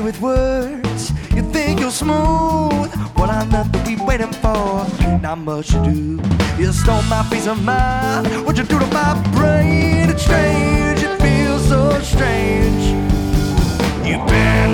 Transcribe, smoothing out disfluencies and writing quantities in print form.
with words. You think you're smooth. What on earth are we waiting for? Not much to do. You stole my peace of mind. What'd you do to my brain? It's strange, it feels so strange. You've been